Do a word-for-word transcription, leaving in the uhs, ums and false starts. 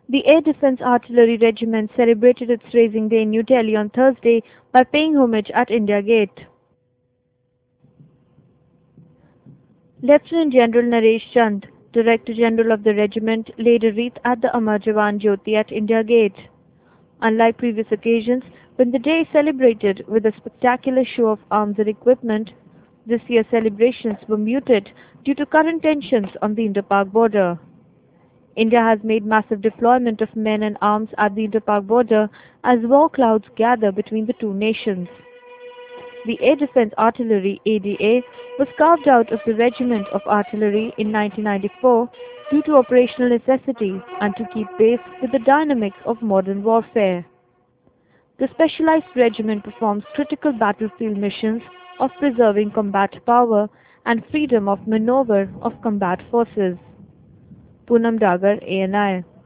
The Air Defence Artillery Regiment celebrated its Raising Day in New Delhi on Thursday by paying homage at India Gate. Lieutenant General Naresh Chand, Director General of the regiment, laid a wreath at the Amar Jawan Jyoti at India Gate. Unlike previous occasions, when the day is celebrated with a spectacular show of arms and equipment, this year's celebrations were muted due to current tensions on the Indo-Pak border. India has made massive deployment of men and arms at the Indo-Pak border as war clouds gather between the two nations. The Air Defence Artillery (A D A) was carved out of the Regiment of Artillery in nineteen ninety-four due to operational necessity and to keep pace with the dynamics of modern warfare. The specialized regiment performs critical battlefield missions of preserving combat power and freedom of maneuver of combat forces. Poonam Dagar, A N I